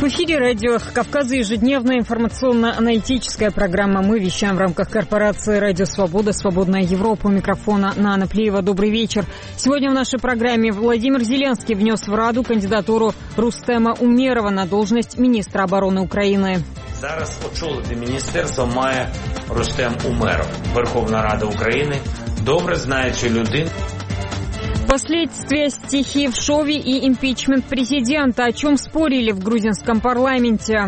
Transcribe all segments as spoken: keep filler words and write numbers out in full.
В эфире радио Кавказа, ежедневная информационно-аналитическая программа. Мы вещаем в рамках корпорации «Радио Свобода», «Свободная Европа». У микрофона Нана Плеева. Добрый вечер. Сегодня в нашей программе Владимир Зеленский внес в Раду кандидатуру Рустема Умерова на должность министра обороны Украины. Зараз очолити міністерство має Рустем Умеров, Верховна Рада України, добре знаючи людину. Последствия стихии в Шове и импичмент президента. О чем спорили в грузинском парламенте?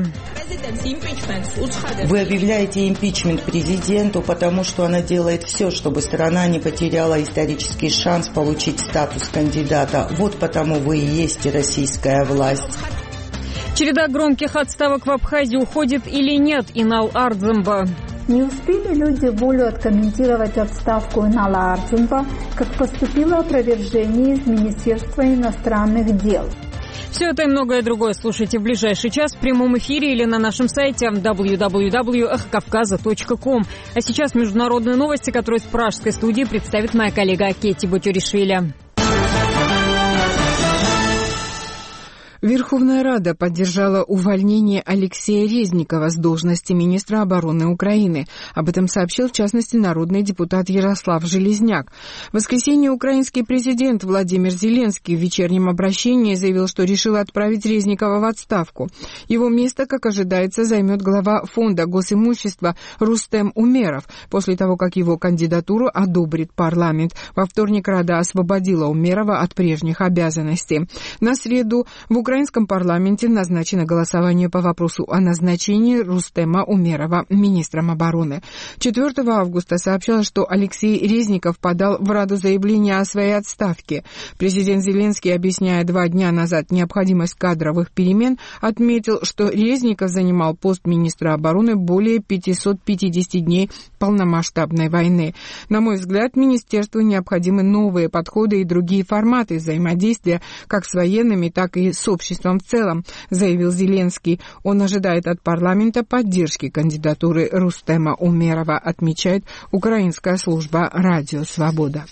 Вы объявляете импичмент президенту, потому что она делает все, чтобы страна не потеряла исторический шанс получить статус кандидата. Вот потому вы и есть российская власть. Череда громких отставок в Абхазии уходит или нет? Инал Ардземба. Не успели люди волю откомментировать отставку Инала Ардземба, как поступило опровержение из Министерства иностранных дел. Все это и многое другое слушайте в ближайший час в прямом эфире или на нашем сайте дабл ю дабл ю дабл ю точка эхо кавказа точка ком. А сейчас международные новости, которые с пражской студии представит моя коллега Кетти Бутюришвили. Верховная Рада поддержала увольнение Алексея Резникова с должности министра обороны Украины. Об этом сообщил, в частности, народный депутат Ярослав Железняк. В воскресенье украинский президент Владимир Зеленский в вечернем обращении заявил, что решил отправить Резникова в отставку. Его место, как ожидается, займет глава фонда госимущества Рустем Умеров, после того, как его кандидатуру одобрит парламент. Во вторник Рада освободила Умерова от прежних обязанностей. На среду в Украине В украинском парламенте назначено голосование по вопросу о назначении Рустема Умерова министром обороны. четвёртого августа сообщалось, что Алексей Резников подал в Раду заявление о своей отставке. Президент Зеленский, объясняя два дня назад необходимость кадровых перемен, отметил, что Резников занимал пост министра обороны более пятьсот пятьдесят дней полномасштабной войны. На мой взгляд, министерству необходимы новые подходы и другие форматы взаимодействия как с военными, так и с обществом в целом, заявил Зеленский. Он ожидает от парламента поддержки кандидатуры Рустема Умерова, отмечает украинская служба «Радио Свобода».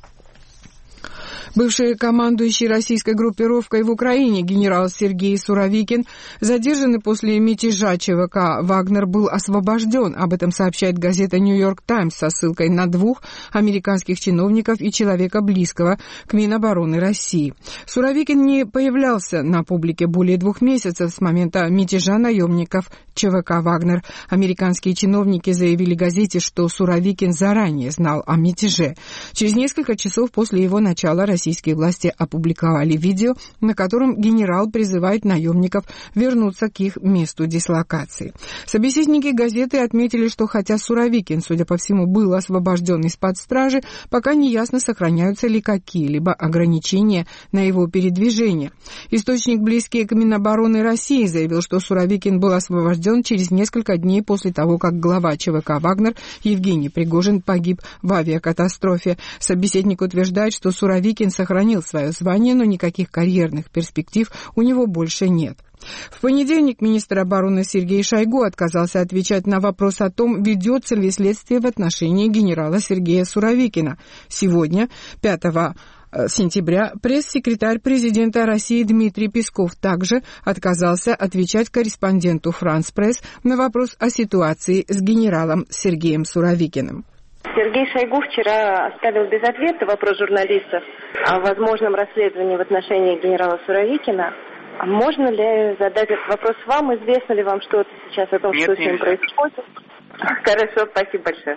Бывший командующий российской группировкой в Украине генерал Сергей Суровикин, задержанный после мятежа ЧВК «Вагнер», был освобожден. Об этом сообщает газета «Нью-Йорк Таймс» со ссылкой на двух американских чиновников и человека, близкого к Минобороны России. Суровикин не появлялся на публике более двух месяцев с момента мятежа наемников ЧВК «Вагнер». Американские чиновники заявили газете, что Суровикин заранее знал о мятеже. Через несколько часов после его начала российские власти опубликовали видео, на котором генерал призывает наемников вернуться к их месту дислокации. Собеседники газеты отметили, что хотя Суровикин, судя по всему, был освобожден из-под стражи, пока не ясно, сохраняются ли какие-либо ограничения на его передвижение. Источник, близкий к Минобороны России, заявил, что Суровикин был освобожден через несколько дней после того, как глава ЧВК «Вагнер» Евгений Пригожин погиб в авиакатастрофе. Собеседник утверждает, что Суровикин сохранил свое звание, но никаких карьерных перспектив у него больше нет. В понедельник министр обороны Сергей Шойгу отказался отвечать на вопрос о том, ведется ли следствие в отношении генерала Сергея Суровикина. Сегодня, пятого сентября, пресс-секретарь президента России Дмитрий Песков также отказался отвечать корреспонденту «Франс Пресс» на вопрос о ситуации с генералом Сергеем Суровикиным. Сергей Шойгу вчера оставил без ответа вопрос журналистов о возможном расследовании в отношении генерала Суровикина. Можно ли задать этот вопрос вам? Известно ли вам что-то сейчас о том, Нет, что с ним происходит? Хорошо, спасибо большое.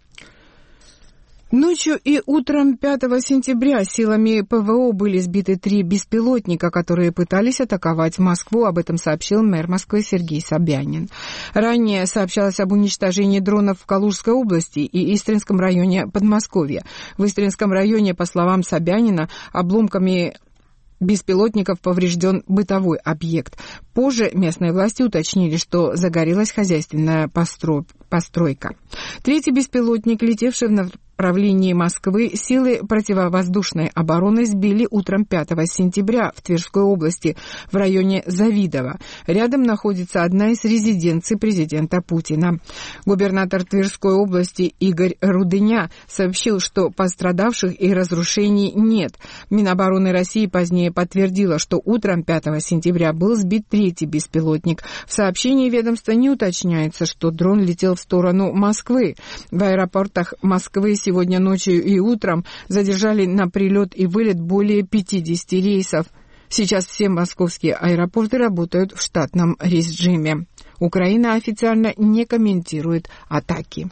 Ночью и утром пятого сентября силами ПВО были сбиты три беспилотника, которые пытались атаковать Москву. Об этом сообщил мэр Москвы Сергей Собянин. Ранее сообщалось об уничтожении дронов в Калужской области и Истринском районе Подмосковья. В Истринском районе, по словам Собянина, обломками беспилотников поврежден бытовой объект. Позже местные власти уточнили, что загорелась хозяйственная постройка. постройка. Третий беспилотник, летевший в направлении Москвы, силы противовоздушной обороны сбили утром пятого сентября в Тверской области в районе Завидово. Рядом находится одна из резиденций президента Путина. Губернатор Тверской области Игорь Рудыня сообщил, что пострадавших и разрушений нет. Минобороны России позднее подтвердила, что утром пятого сентября был сбит третий беспилотник. В сообщении ведомства не уточняется, что дрон летел в сторону Москвы. В аэропортах Москвы сегодня ночью и утром задержали на прилет и вылет более пятидесяти рейсов. Сейчас все московские аэропорты работают в штатном режиме. Украина официально не комментирует атаки.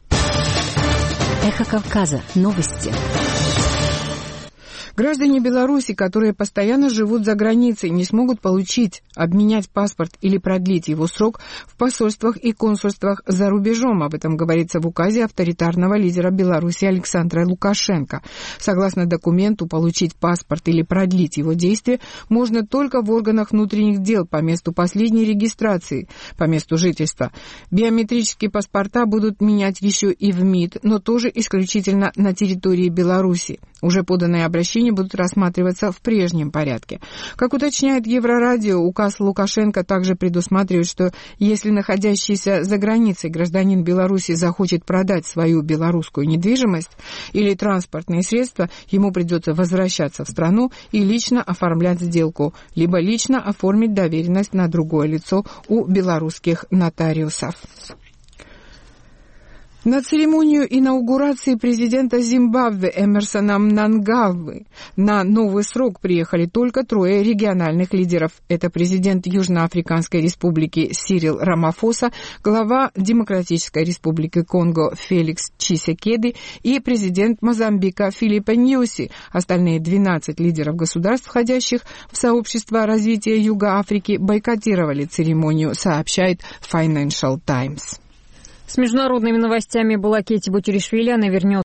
Эхо Кавказа. Новости. Граждане Беларуси, которые постоянно живут за границей, не смогут получить, обменять паспорт или продлить его срок в посольствах и консульствах за рубежом. Об этом говорится в указе авторитарного лидера Беларуси Александра Лукашенко. Согласно документу, получить паспорт или продлить его действие можно только в органах внутренних дел по месту последней регистрации, по месту жительства. Биометрические паспорта будут менять еще и в МИД, но тоже исключительно на территории Беларуси. Уже поданные обращения будут рассматриваться в прежнем порядке. Как уточняет Еврорадио, указ Лукашенко также предусматривает, что если находящийся за границей гражданин Беларуси захочет продать свою белорусскую недвижимость или транспортные средства, ему придется возвращаться в страну и лично оформлять сделку, либо лично оформить доверенность на другое лицо у белорусских нотариусов. На церемонию инаугурации президента Зимбабве Эмерсона Мнангагвы на новый срок приехали только трое региональных лидеров. Это президент Южноафриканской республики Сирил Рамафоса, глава Демократической республики Конго Феликс Чисекеди и президент Мозамбика Филиппе Ньюси. Остальные двенадцать лидеров государств, входящих в сообщество развития Юга Африки, бойкотировали церемонию, сообщает Financial Times. С международными новостями была Кетти Бутеришвили. Она вернется